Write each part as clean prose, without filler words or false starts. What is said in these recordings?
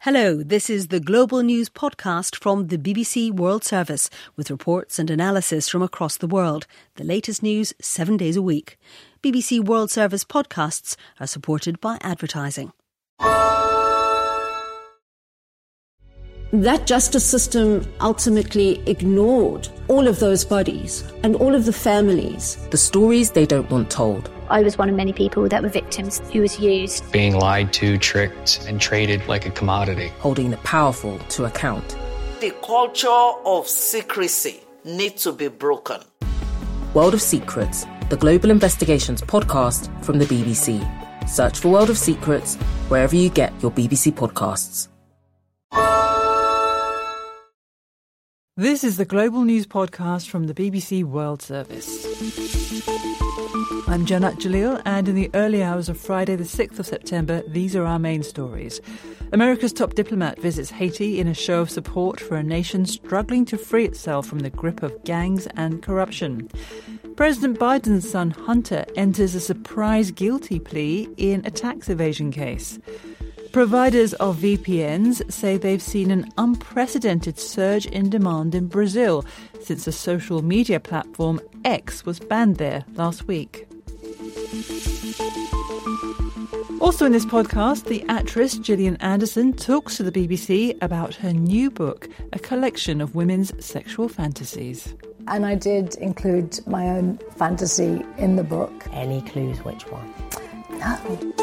Hello, this is the Global News podcast from the BBC World Service with reports and analysis from across the world. The latest news 7 days a week. BBC World Service podcasts are supported by advertising. That justice system ultimately ignored all of those bodies and all of the families. The stories they don't want told. I was one of many people that were victims who was used. Being lied to, tricked, and traded like a commodity. Holding the powerful to account. The culture of secrecy needs to be broken. World of Secrets, the Global Investigations podcast from the BBC. Search for World of Secrets wherever you get your BBC podcasts. This is the Global News podcast from the BBC World Service. I'm Janat Jalil, and in the early hours of Friday the 6th of September, these are our main stories. America's top diplomat visits Haiti in a show of support for a nation struggling to free itself from the grip of gangs and corruption. President Biden's son Hunter enters a surprise guilty plea in a tax evasion case. Providers of VPNs say they've seen an unprecedented surge in demand in Brazil since the social media platform X was banned there last week. Also in this podcast, the actress Gillian Anderson talks to the BBC about her new book, a collection of women's sexual fantasies. And I did include my own fantasy in the book. Any clues which one? No.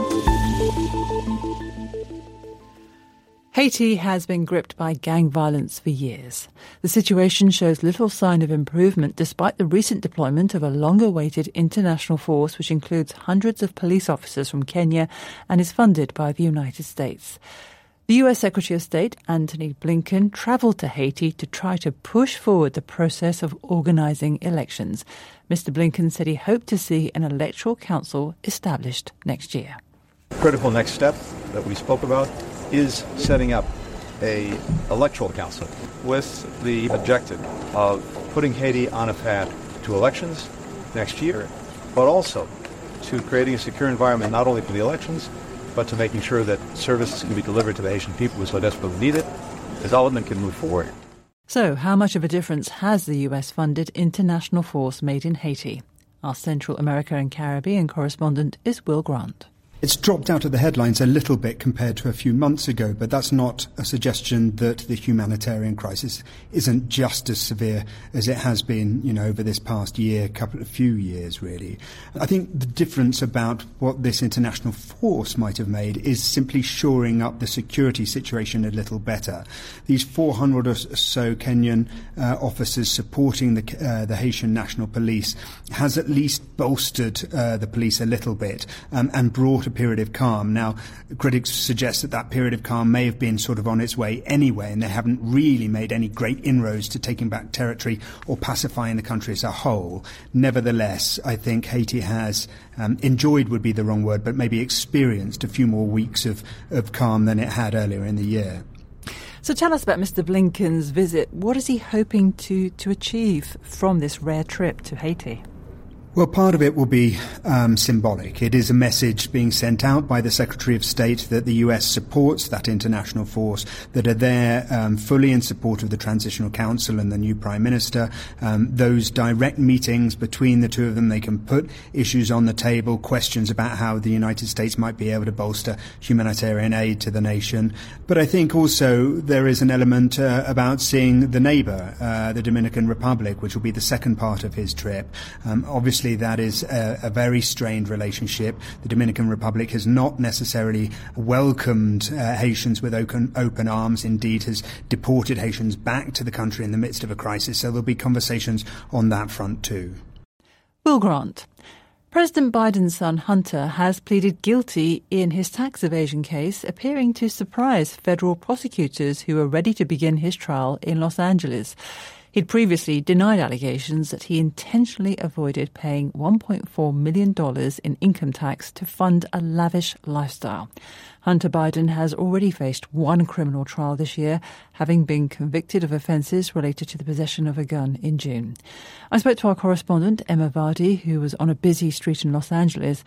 Haiti has been gripped by gang violence for years. The situation shows little sign of improvement despite the recent deployment of a long-awaited international force which includes hundreds of police officers from Kenya and is funded by the United States. The US Secretary of State, Antony Blinken, travelled to Haiti to try to push forward the process of organising elections. Mr. Blinken said he hoped to see an electoral council established next year. Critical next step that we spoke about is setting up an electoral council with the objective of putting Haiti on a path to elections next year, but also to creating a secure environment not only for the elections, but to making sure that services can be delivered to the Haitian people who so desperately need it, development can move forward. So, how much of a difference has the US-funded international force made in Haiti? Our Central America and Caribbean correspondent is Will Grant. It's dropped out of the headlines a little bit compared to a few months ago, but that's not a suggestion that the humanitarian crisis isn't just as severe as it has been, over this past year, few years, really. I think the difference about what this international force might have made is simply shoring up the security situation a little better. These 400 or so Kenyan officers supporting the Haitian National Police has at least bolstered the police a little bit and brought a period of calm. Now, critics suggest that period of calm may have been sort of on its way anyway, and they haven't really made any great inroads to taking back territory or pacifying the country as a whole. Nevertheless, I think Haiti has enjoyed would be the wrong word, but maybe experienced a few more weeks of calm than it had earlier in the year. So tell us about Mr. Blinken's visit. What is he hoping to achieve from this rare trip to Haiti? Well, part of it will be symbolic. It is a message being sent out by the Secretary of State that the US supports that international force, that are there fully in support of the Transitional Council and the new Prime Minister. Those direct meetings between the two of them, they can put issues on the table, questions about how the United States might be able to bolster humanitarian aid to the nation. But I think also there is an element about seeing the neighbour, the Dominican Republic, which will be the second part of his trip. Obviously, that is a very strained relationship. The Dominican Republic has not necessarily welcomed Haitians with open arms, indeed has deported Haitians back to the country in the midst of a crisis. So there'll be conversations on that front too. Will Grant. President Biden's son Hunter has pleaded guilty in his tax evasion case, appearing to surprise federal prosecutors who are ready to begin his trial in Los Angeles. He'd previously denied allegations that he intentionally avoided paying $1.4 million in income tax to fund a lavish lifestyle. Hunter Biden has already faced one criminal trial this year, having been convicted of offences related to the possession of a gun in June. I spoke to our correspondent, Emma Vardy, who was on a busy street in Los Angeles,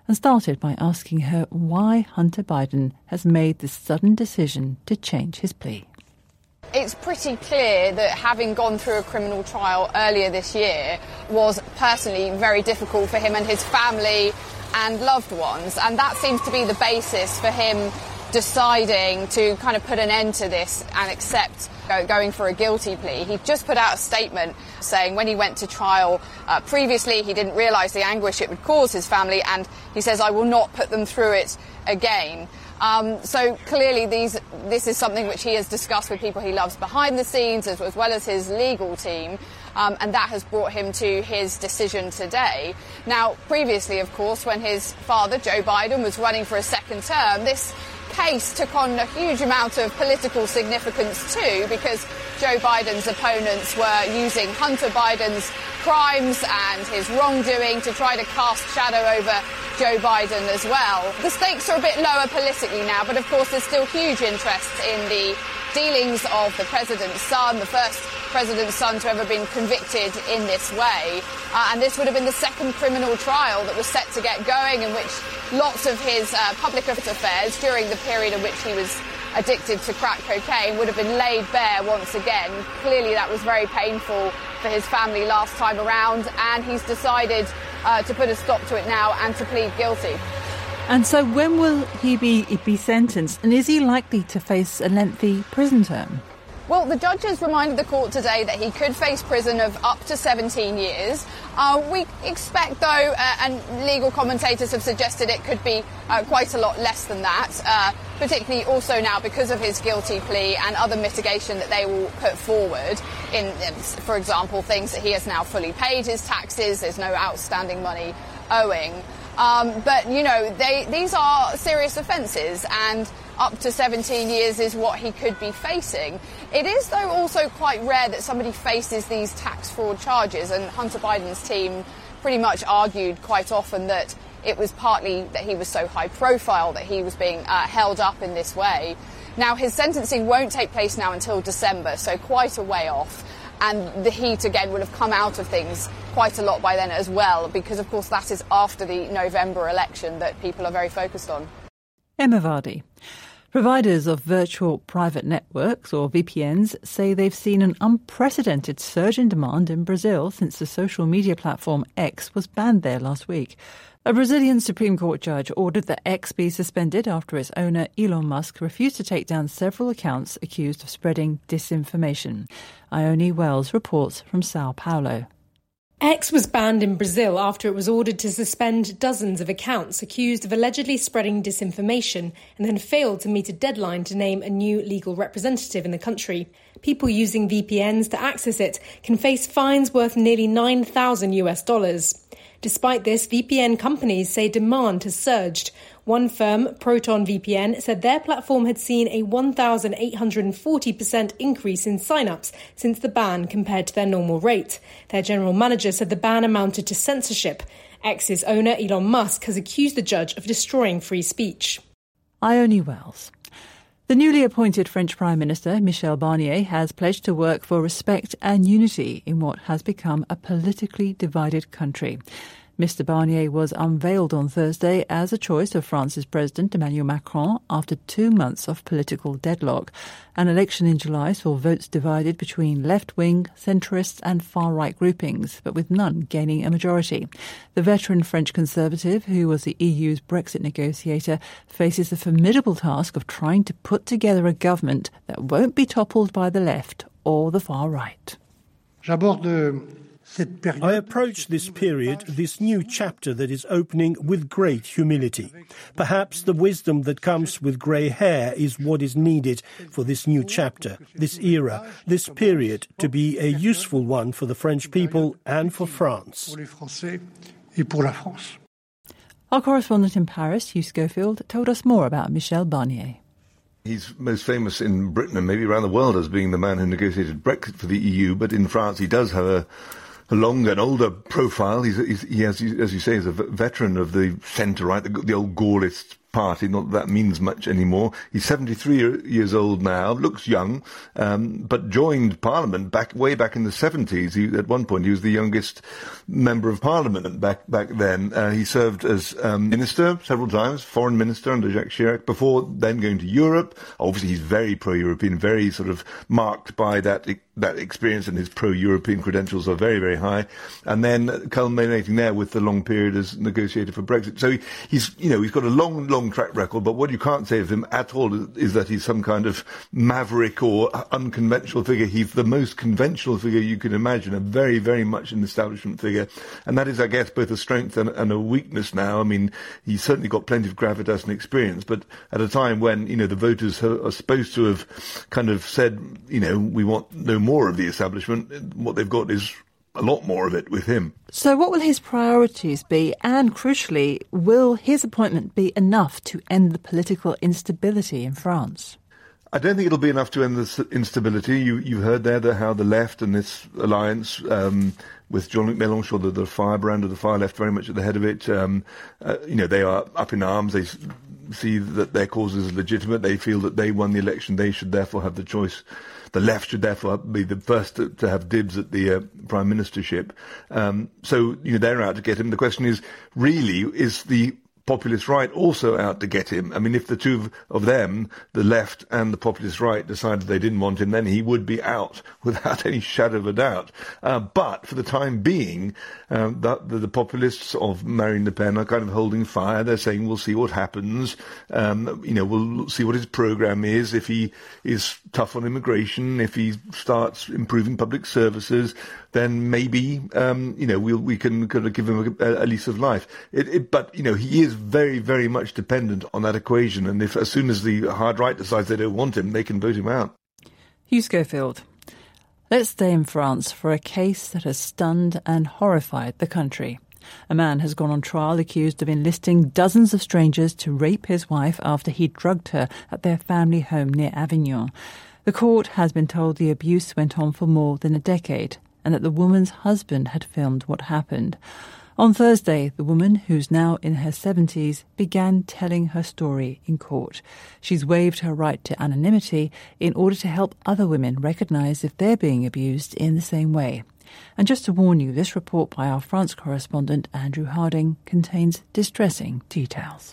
and started by asking her why Hunter Biden has made this sudden decision to change his plea. It's pretty clear that having gone through a criminal trial earlier this year was personally very difficult for him and his family and loved ones, and that seems to be the basis for him deciding to kind of put an end to this and accept going for a guilty plea. He just put out a statement saying when he went to trial previously he didn't realise the anguish it would cause his family, and he says, I will not put them through it again. So clearly this is something which he has discussed with people he loves behind the scenes as well as his legal team, and that has brought him to his decision today. Now, previously, of course, when his father, Joe Biden, was running for a second term, this case took on a huge amount of political significance too, because Joe Biden's opponents were using Hunter Biden's crimes and his wrongdoing to try to cast shadow over Joe Biden as well. The stakes are a bit lower politically now, but of course there's still huge interest in the dealings of the president's son, the first president's son to ever been convicted in this way. And this would have been the second criminal trial that was set to get going, in which lots of his public affairs during the period in which he was addicted to crack cocaine would have been laid bare once again. Clearly that was very painful for his family last time around, and he's decided to put a stop to it now and to plead guilty. And so when will he be sentenced, and is he likely to face a lengthy prison term? Well, the judges reminded the court today that he could face prison of up to 17 years. We expect, though, and legal commentators have suggested it could be quite a lot less than that, particularly also now because of his guilty plea and other mitigation that they will put forward in, for example, things that he has now fully paid his taxes, there's no outstanding money owing. But, you know, these are serious offences, and up to 17 years is what he could be facing. It is, though, also quite rare that somebody faces these tax fraud charges, and Hunter Biden's team pretty much argued quite often that it was partly that he was so high profile that he was being held up in this way. Now, his sentencing won't take place now until December, so quite a way off. And the heat, again, will have come out of things quite a lot by then as well, because, of course, that is after the November election that people are very focused on. Emma Vardy. Providers of virtual private networks, or VPNs, say they've seen an unprecedented surge in demand in Brazil since the social media platform X was banned there last week. A Brazilian Supreme Court judge ordered that X be suspended after its owner, Elon Musk, refused to take down several accounts accused of spreading disinformation. Ione Wells reports from Sao Paulo. X was banned in Brazil after it was ordered to suspend dozens of accounts accused of allegedly spreading disinformation, and then failed to meet a deadline to name a new legal representative in the country. People using VPNs to access it can face fines worth nearly $9,000. Despite this, VPN companies say demand has surged. One firm, Proton VPN, said their platform had seen a 1,840% increase in sign-ups since the ban compared to their normal rate. Their general manager said the ban amounted to censorship. X's owner, Elon Musk, has accused the judge of destroying free speech. Ione Wells. The newly appointed French Prime Minister, Michel Barnier, has pledged to work for respect and unity in what has become a politically divided country. Mr Barnier was unveiled on Thursday as a choice of France's President Emmanuel Macron after 2 months of political deadlock. An election in July saw votes divided between left-wing, centrists and far-right groupings, but with none gaining a majority. The veteran French Conservative, who was the EU's Brexit negotiator, faces the formidable task of trying to put together a government that won't be toppled by the left or the far right. I approach this period, this new chapter that is opening, with great humility. Perhaps the wisdom that comes with grey hair is what is needed for this new chapter, this era, this period to be a useful one for the French people and for France. Our correspondent in Paris, Hugh Schofield, told us more about Michel Barnier. He's most famous in Britain and maybe around the world as being the man who negotiated Brexit for the EU, but in France he does have a longer and older profile. He has, as you say, is a veteran of the centre, right, the old Gaullist party, not that means much anymore. He's 73 years old now, looks young, but joined Parliament way back in the 70s. At one point, he was the youngest member of Parliament back then. He served as minister several times, foreign minister under Jacques Chirac, before then going to Europe. Obviously, he's very pro-European, very sort of marked by that experience, and his pro-European credentials are very, very high. And then culminating there with the long period as negotiator for Brexit. So he's got a long track record, but what you can't say of him at all is that he's some kind of maverick or unconventional figure. He's the most conventional figure you can imagine, a very, very much an establishment figure. And that is, I guess, both a strength and a weakness now. I mean, he's certainly got plenty of gravitas and experience, but at a time when, the voters are supposed to have kind of said, we want no more of the establishment, what they've got is a lot more of it with him. So what will his priorities be? And crucially, will his appointment be enough to end the political instability in France? I don't think it'll be enough to end the instability. You've heard there how the left and this alliance with Jean-Luc Mélenchon, the firebrand of the far left, very much at the head of it, they are up in arms. They see that their cause is legitimate. They feel that they won the election. They should therefore have the choice. The left should therefore be the first to have dibs at the prime ministership. So they're out to get him. The question is, really, is the populist right also out to get him? I mean, if the two of them, the left and the populist right, decided they didn't want him, then he would be out without any shadow of a doubt. But for the time being, the populists of Marine Le Pen are kind of holding fire. They're saying, we'll see what happens. We'll see what his program is. If he is tough on immigration, if he starts improving public services, then maybe, we can kind of give him a lease of life. But he is very, very much dependent on that equation. And if as soon as the hard right decides they don't want him, they can vote him out. Hugh Schofield. Let's stay in France for a case that has stunned and horrified the country. A man has gone on trial accused of enlisting dozens of strangers to rape his wife after he drugged her at their family home near Avignon. The court has been told the abuse went on for more than a decade and that the woman's husband had filmed what happened. On Thursday, the woman, who's now in her 70s, began telling her story in court. She's waived her right to anonymity in order to help other women recognise if they're being abused in the same way. And just to warn you, this report by our France correspondent Andrew Harding contains distressing details.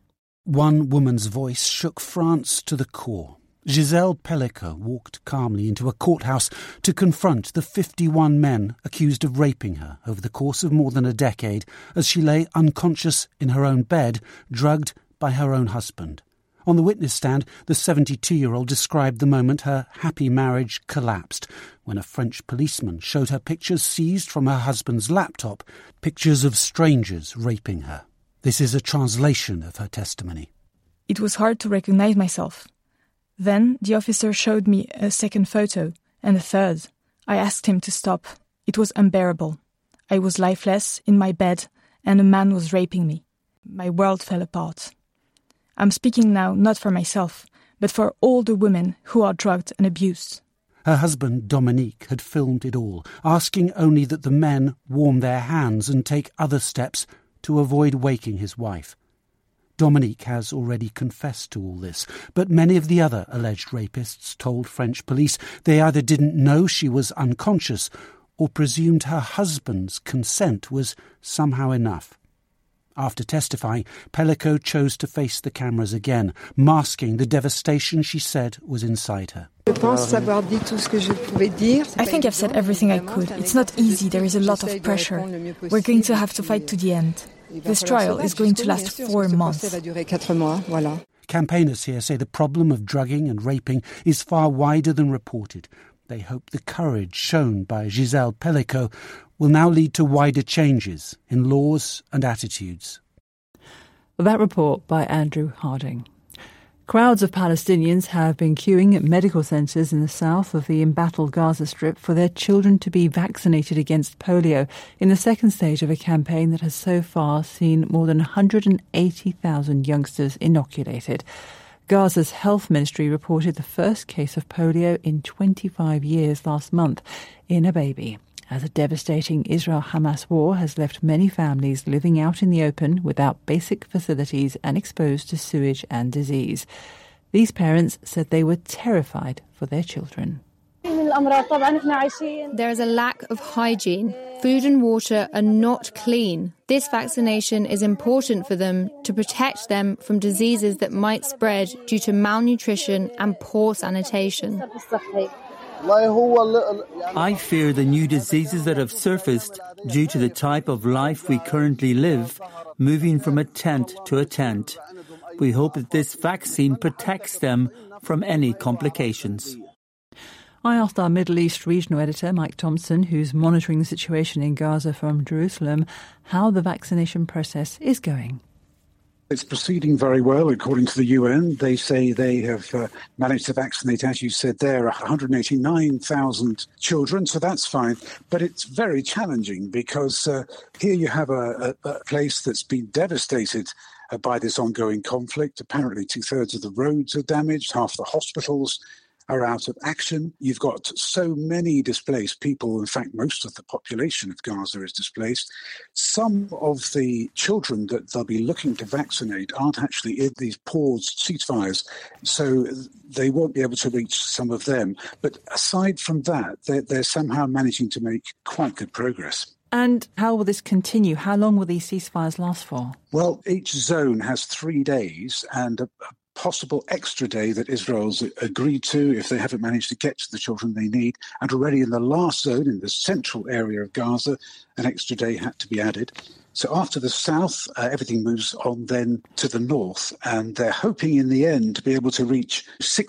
One woman's voice shook France to the core. Gisèle Pellico walked calmly into a courthouse to confront the 51 men accused of raping her over the course of more than a decade as she lay unconscious in her own bed, drugged by her own husband. On the witness stand, the 72-year-old described the moment her happy marriage collapsed when a French policeman showed her pictures seized from her husband's laptop, pictures of strangers raping her. This is a translation of her testimony. It was hard to recognize myself. Then the officer showed me a second photo, and a third. I asked him to stop. It was unbearable. I was lifeless in my bed, and a man was raping me. My world fell apart. I'm speaking now not for myself, but for all the women who are drugged and abused. Her husband, Dominique, had filmed it all, asking only that the men warm their hands and take other steps to avoid waking his wife. Dominique has already confessed to all this, but many of the other alleged rapists told French police they either didn't know she was unconscious or presumed her husband's consent was somehow enough. After testifying, Pellico chose to face the cameras again, masking the devastation she said was inside her. I think I've said everything I could. It's not easy, there is a lot of pressure. We're going to have to fight to the end. This trial is going to last 4 months. Campaigners here say the problem of drugging and raping is far wider than reported. They hope the courage shown by Gisèle Pellico will now lead to wider changes in laws and attitudes. That report by Andrew Harding. Crowds of Palestinians have been queuing at medical centres in the south of the embattled Gaza Strip for their children to be vaccinated against polio in the second stage of a campaign that has so far seen more than 180,000 youngsters inoculated. Gaza's health ministry reported the first case of polio in 25 years last month in a baby. as a devastating Israel-Hamas war has left many families living out in the open without basic facilities and exposed to sewage and disease. These parents said they were terrified for their children. There is a lack of hygiene. Food and water are not clean. This vaccination is important for them to protect them from diseases that might spread due to malnutrition and poor sanitation. I fear the new diseases that have surfaced due to the type of life we currently live, moving from a tent to a tent. We hope that this vaccine protects them from any complications. I asked our Middle East regional editor, Mike Thompson, who's monitoring the situation in Gaza from Jerusalem, how the vaccination process is going. It's proceeding very well, according to the UN. They say they have managed to vaccinate, as you said there, 189,000 children, so that's fine. But it's very challenging because here you have a place that's been devastated by this ongoing conflict. Apparently 2/3 of the roads are damaged, half the hospitals are out of action. You've got so many displaced people. In fact, most of the population of Gaza is displaced. Some of the children that they'll be looking to vaccinate aren't actually in these paused ceasefires, so they won't be able to reach some of them. But aside from that, they're somehow managing to make quite good progress. And how will this continue? How long will these ceasefires last for? Well, each zone has 3 days and a possible extra day that Israel's agreed to if they haven't managed to get to the children they need. And already in the last zone, in the central area of Gaza, an extra day had to be added. So after the south, everything moves on then to the north. And they're hoping in the end to be able to reach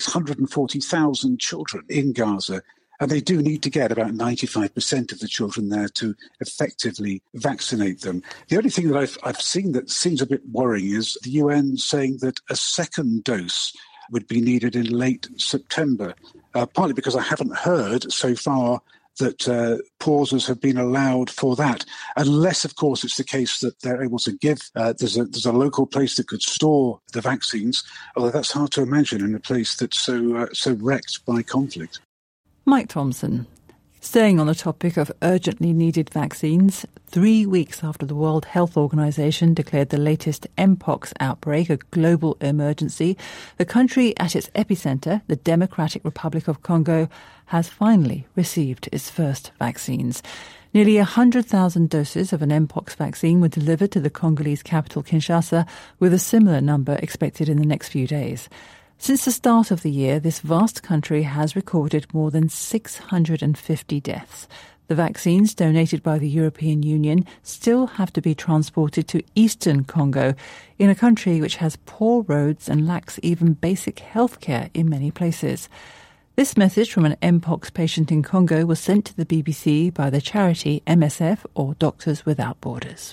640,000 children in Gaza. And they do need to get about 95% of the children there to effectively vaccinate them. The only thing that I've seen that seems a bit worrying is the UN saying that a second dose would be needed in late September, partly because I haven't heard so far that pauses have been allowed for that, unless, of course, it's the case that they're able to give. There's a local place that could store the vaccines, although that's hard to imagine in a place that's so wrecked by conflict. Mike Thompson. Staying on the topic of urgently needed vaccines, 3 weeks after the World Health Organization declared the latest Mpox outbreak a global emergency, the country at its epicenter, the Democratic Republic of Congo, has finally received its first vaccines. Nearly 100,000 doses of an Mpox vaccine were delivered to the Congolese capital, Kinshasa, with a similar number expected in the next few days. Since the start of the year, this vast country has recorded more than 650 deaths. The vaccines donated by the European Union still have to be transported to eastern Congo, in a country which has poor roads and lacks even basic health care in many places. This message from an Mpox patient in Congo was sent to the BBC by the charity MSF, or Doctors Without Borders.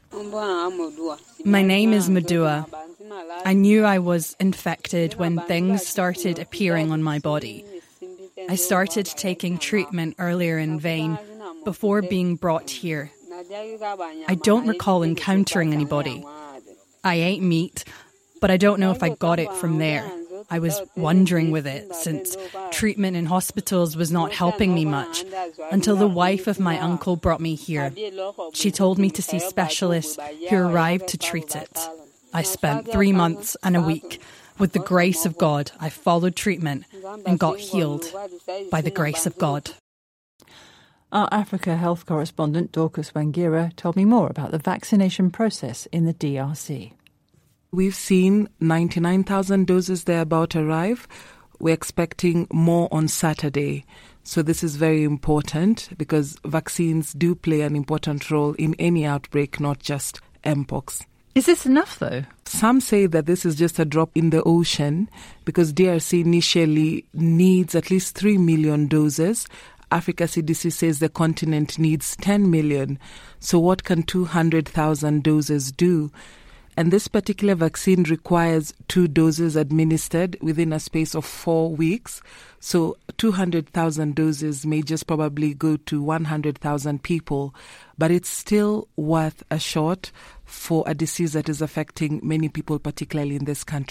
My name is Madua. I knew I was infected when things started appearing on my body. I started taking treatment earlier in vain before being brought here. I don't recall encountering anybody. I ate meat, but I don't know if I got it from there. I was wandering with it since treatment in hospitals was not helping me much until the wife of my uncle brought me here. She told me to see specialists who arrived to treat it. I spent 3 months and a week. With the grace of God, I followed treatment and got healed by the grace of God. Our Africa health correspondent, Dorcas Wangira, told me more about the vaccination process in the DRC. We've seen 99,000 doses there about arrive. We're expecting more on Saturday. So this is very important because vaccines do play an important role in any outbreak, not just Mpox. Is this enough, though? Some say that this is just a drop in the ocean because DRC initially needs at least 3 million doses. Africa CDC says the continent needs 10 million. So what can 200,000 doses do? And this particular vaccine requires 2 doses administered within a space of 4 weeks. So 200,000 doses may just probably go to 100,000 people, but it's still worth a shot for a disease that is affecting many people, particularly in this country.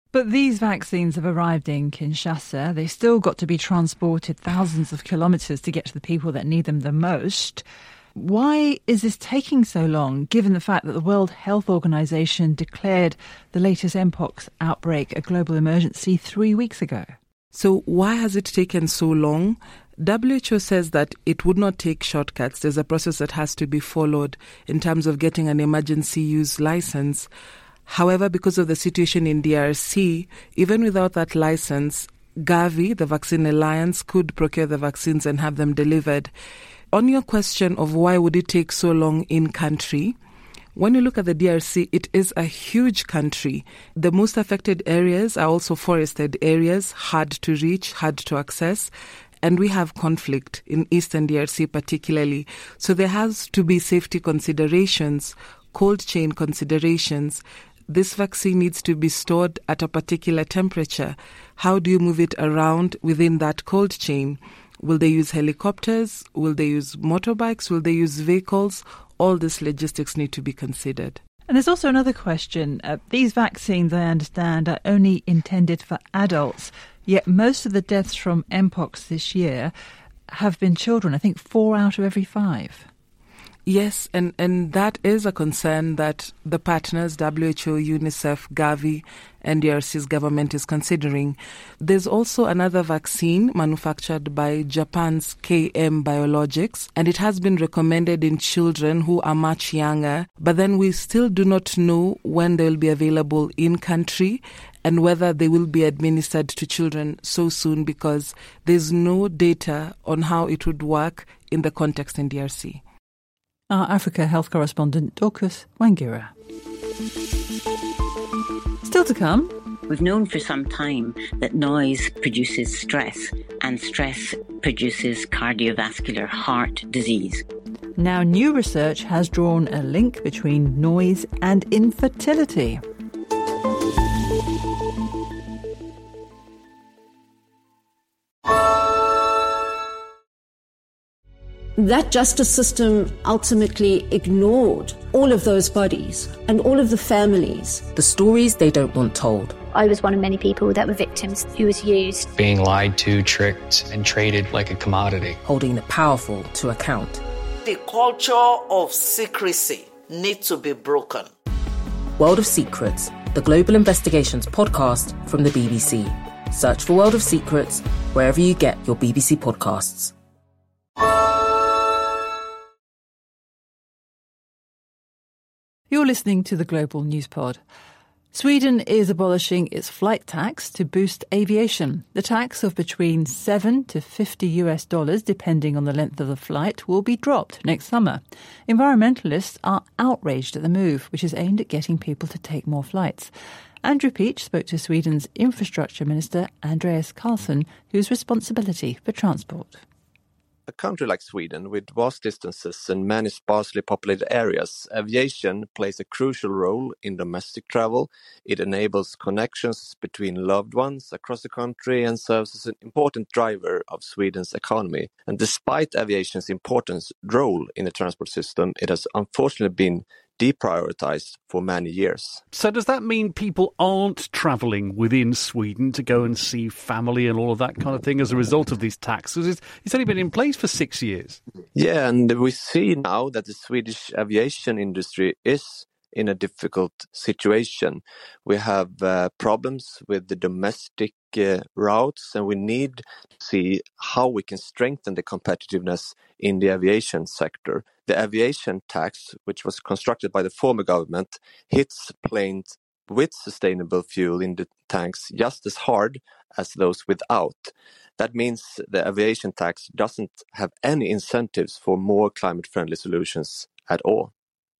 But these vaccines have arrived in Kinshasa. They've still got to be transported thousands of kilometres to get to the people that need them the most. Why is this taking so long, given the fact that the World Health Organization declared the latest Mpox outbreak a global emergency 3 weeks ago? So why has it taken so long? WHO says that it would not take shortcuts. There's a process that has to be followed in terms of getting an emergency use license. However, because of the situation in DRC, even without that license, Gavi, the Vaccine Alliance, could procure the vaccines and have them delivered. On your question of why would it take so long in country, when you look at the DRC, it is a huge country. The most affected areas are also forested areas, hard to reach, hard to access. And we have conflict in Eastern DRC particularly. So there has to be safety considerations, cold chain considerations. This vaccine needs to be stored at a particular temperature. How do you move it around within that cold chain? Will they use helicopters? Will they use motorbikes? Will they use vehicles? All these logistics need to be considered. And there's also another question. These vaccines, I understand, are only intended for adults, yet most of the deaths from Mpox this year have been children. I think 4 out of every 5. Yes, and that is a concern that the partners, WHO, UNICEF, Gavi, and DRC's government is considering. There's also another vaccine manufactured by Japan's KM Biologics, and it has been recommended in children who are much younger, but then we still do not know when they will be available in country and whether they will be administered to children so soon, because there's no data on how it would work in the context in DRC. Our Africa health correspondent, Dorcas Wangira. Still to come. We've known for some time that noise produces stress, and stress produces cardiovascular heart disease. Now, new research has drawn a link between noise and infertility. That justice system ultimately ignored all of those bodies and all of the families. The stories they don't want told. I was one of many people that were victims who was used. Being lied to, tricked, and traded like a commodity. Holding the powerful to account. The culture of secrecy needs to be broken. World of Secrets, the Global Investigations podcast from the BBC. Search for World of Secrets wherever you get your BBC podcasts. You're listening to the Global News Pod. Sweden is abolishing its flight tax to boost aviation. The tax of between $7 to $50 depending on the length of the flight, will be dropped next summer. Environmentalists are outraged at the move, which is aimed at getting people to take more flights. Andrew Peach spoke to Sweden's Infrastructure Minister Andreas Carlsson, whose responsibility for transport. A country like Sweden, with vast distances and many sparsely populated areas, aviation plays a crucial role in domestic travel. It enables connections between loved ones across the country and serves as an important driver of Sweden's economy. And despite aviation's important role in the transport system, it has unfortunately been deprioritized for many years. So does that mean people aren't travelling within Sweden to go and see family and all of that kind of thing as a result of these taxes? It's only been in place for 6 years. Yeah, and we see now that the Swedish aviation industry is in a difficult situation. We have problems with the domestic routes, and we need to see how we can strengthen the competitiveness in the aviation sector. The aviation tax, which was constructed by the former government, hits planes with sustainable fuel in the tanks just as hard as those without. That means the aviation tax doesn't have any incentives for more climate-friendly solutions at all.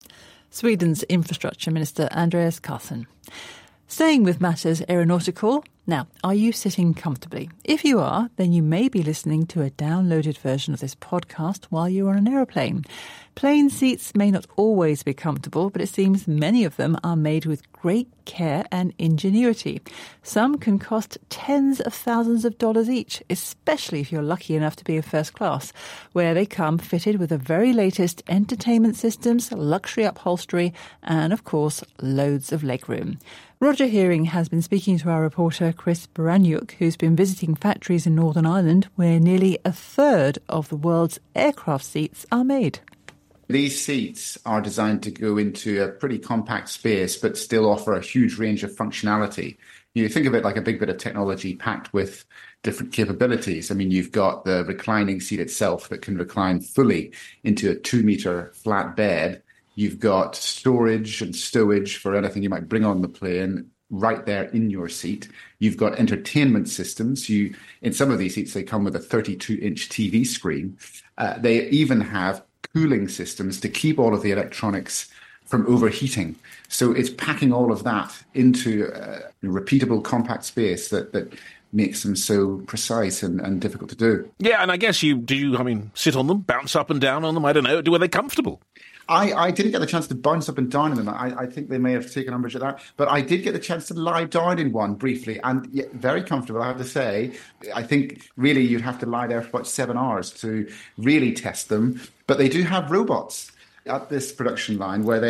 Sweden's Infrastructure Minister Andreas Carlsson. Staying with matters aeronautical. Now, are you sitting comfortably? If you are, then you may be listening to a downloaded version of this podcast while you're on an aeroplane. Plane seats may not always be comfortable, but it seems many of them are made with great care and ingenuity. Some can cost tens of thousands of dollars each, especially if you're lucky enough to be in first class, where they come fitted with the very latest entertainment systems, luxury upholstery, and, of course, loads of legroom. Roger Hearing has been speaking to our reporter Chris Baranyuk, who's been visiting factories in Northern Ireland where nearly a third of the world's aircraft seats are made. These seats are designed to go into a pretty compact space but still offer a huge range of functionality. You think of it like a big bit of technology packed with different capabilities. I mean, you've got the reclining seat itself that can recline fully into a 2-meter flat bed. You've got storage and stowage for anything you might bring on the plane right there in your seat. You've got entertainment systems. In some of these seats, they come with a 32-inch TV screen. They even have cooling systems to keep all of the electronics from overheating. So it's packing all of that into a repeatable, compact space that makes them so precise and difficult to do. Yeah, and I guess you sit on them, bounce up and down on them? I don't know. Were they comfortable? I didn't get the chance to bounce up and down in them. I think they may have taken umbrage at that. But I did get the chance to lie down in one briefly, and very comfortable, I have to say. I think really you'd have to lie there for about 7 hours to really test them. But they do have robots at this production line where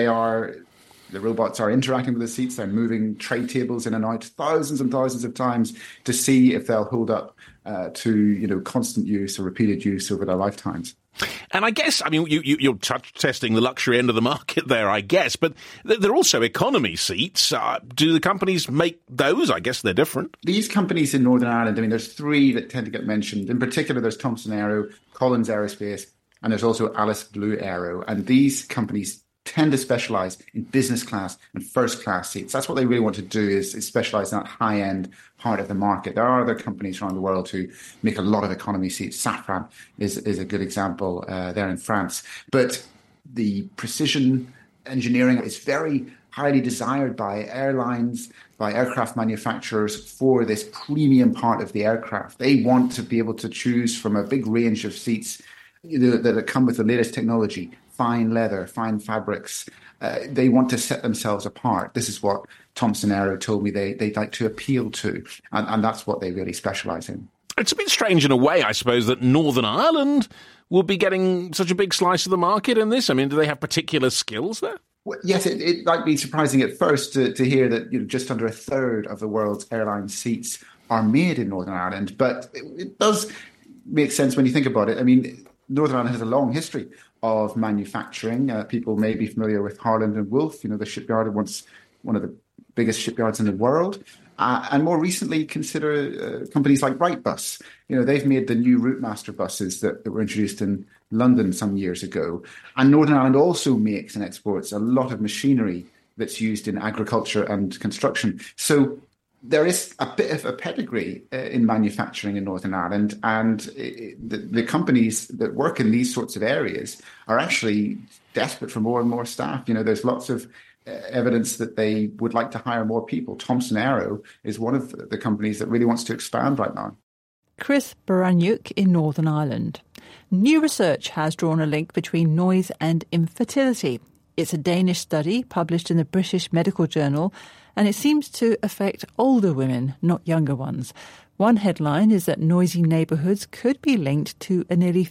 the robots are interacting with the seats. They're moving tray tables in and out thousands and thousands of times to see if they'll hold up to constant use or repeated use over their lifetimes. And I guess, you're testing the luxury end of the market there, I guess, but they're also economy seats. Do the companies make those? I guess they're different. These companies in Northern Ireland, there's 3 that tend to get mentioned. In particular, there's Thomson Aero, Collins Aerospace, and there's also Alice Blue Aero. And these companies tend to specialise in business class and first class seats. That's what they really want to do is specialise in that high-end part of the market. There are other companies around the world who make a lot of economy seats. Safran is a good example there in France. But the precision engineering is very highly desired by airlines, by aircraft manufacturers for this premium part of the aircraft. They want to be able to choose from a big range of seats that come with the latest technology, fine leather, fine fabrics. They want to set themselves apart. This is what Thomson Aero told me they'd like to appeal to, and that's what they really specialise in. It's a bit strange in a way, I suppose, that Northern Ireland will be getting such a big slice of the market in this. Do they have particular skills there? Well, yes, it might be surprising at first to hear that just under a third of the world's airline seats are made in Northern Ireland, but it does make sense when you think about it. Northern Ireland has a long history of manufacturing. People may be familiar with Harland and Wolff, the shipyard, once one of the biggest shipyards in the world. And more recently, consider companies like Wrightbus. They've made the new Routemaster buses that were introduced in London some years ago. And Northern Ireland also makes and exports a lot of machinery that's used in agriculture and construction. So there is a bit of a pedigree in manufacturing in Northern Ireland, and the companies that work in these sorts of areas are actually desperate for more and more staff. There's lots of evidence that they would like to hire more people. Thomson Aero is one of the companies that really wants to expand right now. Chris Baranyuk in Northern Ireland. New research has drawn a link between noise and infertility. It's a Danish study published in the British Medical Journal, and it seems to affect older women, not younger ones. One headline is that noisy neighbourhoods could be linked to a nearly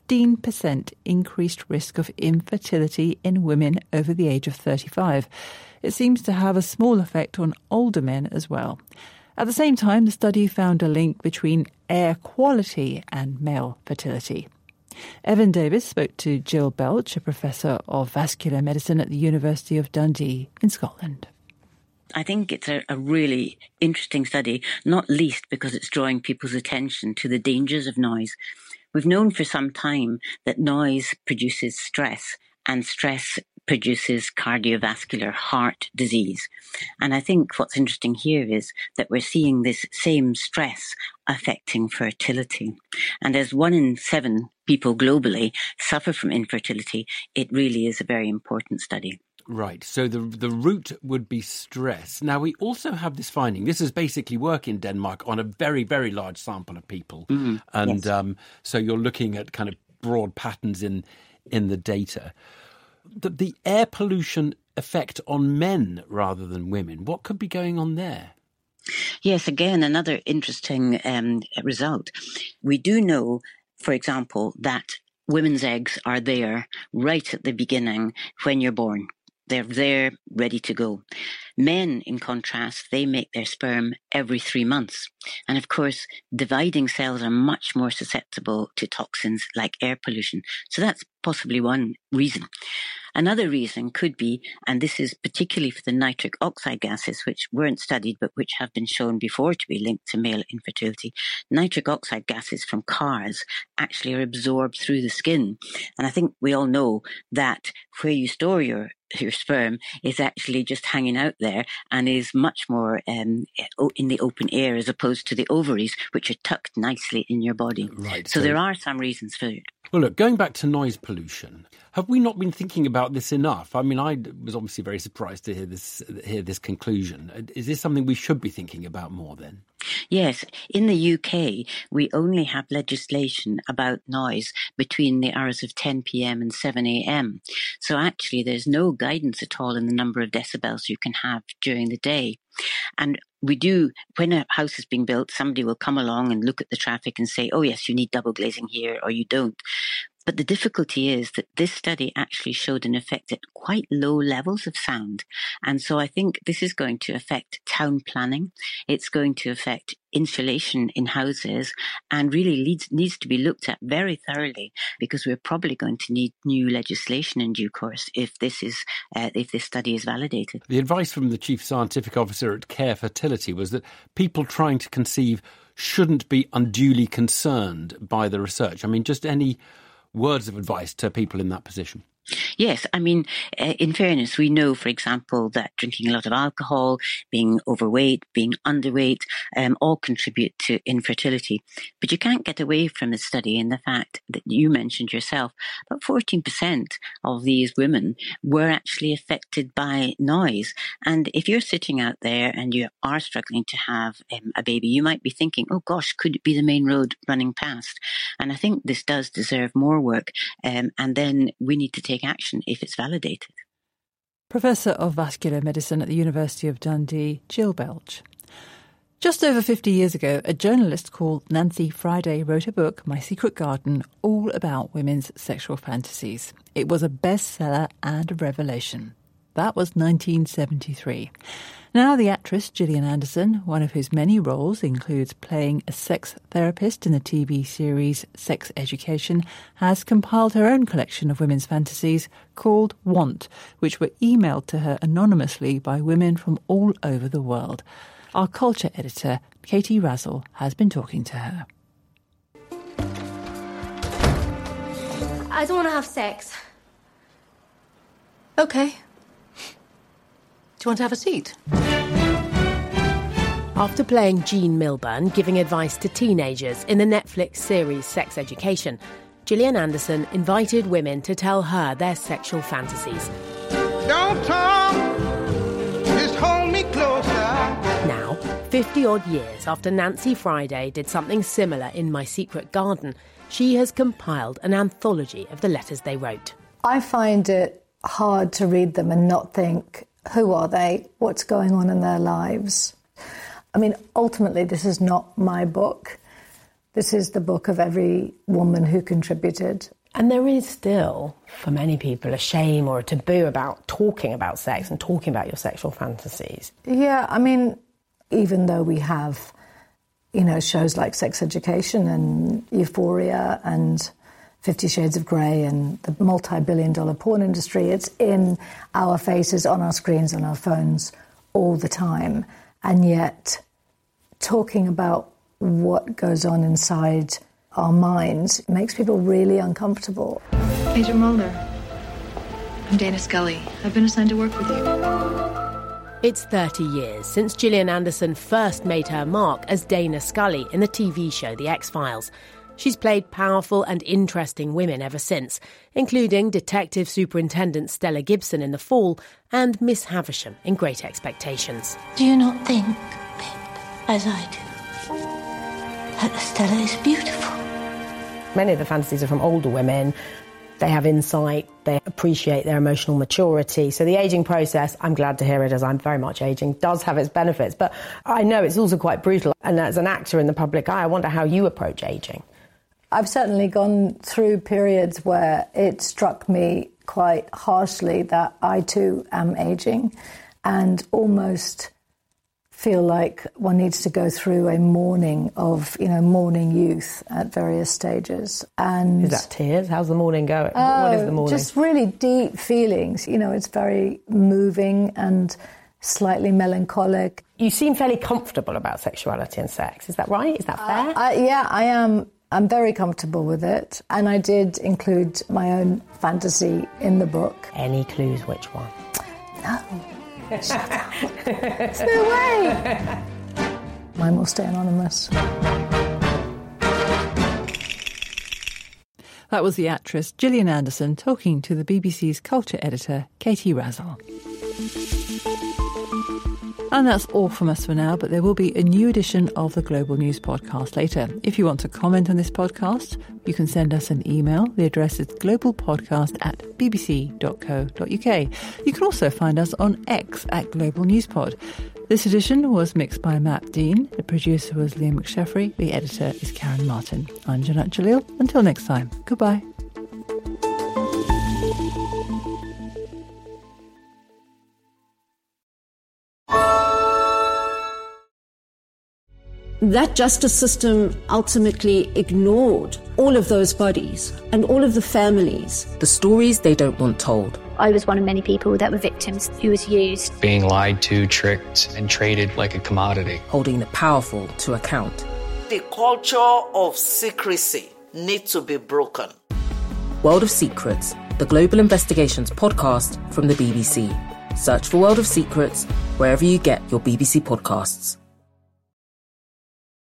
15% increased risk of infertility in women over the age of 35. It seems to have a small effect on older men as well. At the same time, the study found a link between air quality and male fertility. Evan Davis spoke to Jill Belch, a professor of vascular medicine at the University of Dundee in Scotland. I think it's a really interesting study, not least because it's drawing people's attention to the dangers of noise. We've known for some time that noise produces stress, and stress produces cardiovascular heart disease. And I think what's interesting here is that we're seeing this same stress affecting fertility. And as 1 in 7 people globally suffer from infertility, it really is a very important study. Right, so the root would be stress. Now, we also have this finding. This is basically work in Denmark on a very, very large sample of people. Mm-hmm. And yes. So you're looking at kind of broad patterns in the data. The air pollution effect on men rather than women, what could be going on there? Yes, again, another interesting result. We do know, for example, that women's eggs are there right at the beginning when you're born. They're there, ready to go. Men, in contrast, they make their sperm every 3 months. And of course, dividing cells are much more susceptible to toxins like air pollution. So that's possibly one reason. Another reason could be, and this is particularly for the nitric oxide gases, which weren't studied but which have been shown before to be linked to male infertility, nitric oxide gases from cars actually are absorbed through the skin. And I think we all know that where you store your sperm is actually just hanging out there and is much more in the open air as opposed to the ovaries, which are tucked nicely in your body. Right. So there are some reasons for it. Well, look, going back to noise pollution, have we not been thinking about this enough? I mean, I was obviously very surprised to hear this conclusion. Is this something we should be thinking about more then? Yes. In the UK, we only have legislation about noise between the hours of 10 p.m. and 7 a.m. So actually, there's no guidance at all in the number of decibels you can have during the day. And we do, when a house is being built, somebody will come along and look at the traffic and say, oh yes, you need double glazing here, or you don't. But the difficulty is that this study actually showed an effect at quite low levels of sound. And so I think this is going to affect town planning. It's going to affect insulation in houses and really needs to be looked at very thoroughly, because we're probably going to need new legislation in due course if this study is validated. The advice from the Chief Scientific Officer at Care Fertility was that people trying to conceive shouldn't be unduly concerned by the research. I mean, just any words of advice to people in that position? Yes, I mean, in fairness, we know, for example, that drinking a lot of alcohol, being overweight, being underweight, all contribute to infertility. But you can't get away from the study in the fact that you mentioned yourself, about 14% of these women were actually affected by noise. And if you're sitting out there and you are struggling to have a baby, you might be thinking, oh gosh, could it be the main road running past? And I think this does deserve more work. And then we need to take action if it's validated. Professor of Vascular Medicine at the University of Dundee, Jill Belch. Just over 50 years ago, a journalist called Nancy Friday wrote a book, My Secret Garden, all about women's sexual fantasies. It was a bestseller and a revelation. That was 1973. Now the actress Gillian Anderson, one of whose many roles includes playing a sex therapist in the TV series Sex Education, has compiled her own collection of women's fantasies called Want, which were emailed to her anonymously by women from all over the world. Our culture editor, Katie Razzle, has been talking to her. I don't want to have sex. OK. Do you want to have a seat? After playing Jean Milburn, giving advice to teenagers in the Netflix series Sex Education, Gillian Anderson invited women to tell her their sexual fantasies. Don't talk, just hold me closer. Now, 50-odd years after Nancy Friday did something similar in My Secret Garden, she has compiled an anthology of the letters they wrote. I find it hard to read them and not think, who are they? What's going on in their lives? I mean, ultimately, this is not my book. This is the book of every woman who contributed. And there is still, for many people, a shame or a taboo about talking about sex and talking about your sexual fantasies. Yeah, I mean, even though we have, shows like Sex Education and Euphoria and 50 Shades of Grey and the multi-billion-dollar porn industry, it's in our faces, on our screens, on our phones all the time. And yet, talking about what goes on inside our minds makes people really uncomfortable. Agent Mulder, I'm Dana Scully. I've been assigned to work with you. It's 30 years since Gillian Anderson first made her mark as Dana Scully in the TV show The X-Files. She's played powerful and interesting women ever since, including Detective Superintendent Stella Gibson in The Fall and Miss Havisham in Great Expectations. Do you not think, Pip, as I do, that Stella is beautiful? Many of the fantasies are from older women. They have insight, they appreciate their emotional maturity. So the ageing process, I'm glad to hear it as I'm very much ageing, does have its benefits. But I know it's also quite brutal. And as an actor in the public eye, I wonder how you approach ageing. I've certainly gone through periods where it struck me quite harshly that I too am ageing. and almost feel like one needs to go through a mourning of, mourning youth at various stages. And is that tears? How's the mourning going? What is the mourning? Just really deep feelings. It's very moving and slightly melancholic. You seem fairly comfortable about sexuality and sex. Is that right? Is that fair? I am. I'm very comfortable with it. And I did include my own fantasy in the book. Any clues which one? No. Shut up. There's no way. Mine will stay anonymous. That was the actress Gillian Anderson talking to the BBC's culture editor, Katie Razzle. And that's all from us for now, but there will be a new edition of the Global News Podcast later. If you want to comment on this podcast, you can send us an email. The address is globalpodcast@bbc.co.uk. You can also find us on X @GlobalNewsPod. This edition was mixed by Matt Dean. The producer was Liam McSheffrey. The editor is Karen Martin. I'm Janat Jalil. Until next time, goodbye. That justice system ultimately ignored all of those bodies and all of the families. The stories they don't want told. I was one of many people that were victims who was used. Being lied to, tricked, and traded like a commodity. Holding the powerful to account. The culture of secrecy needs to be broken. World of Secrets, the Global Investigations podcast from the BBC. Search for World of Secrets wherever you get your BBC podcasts.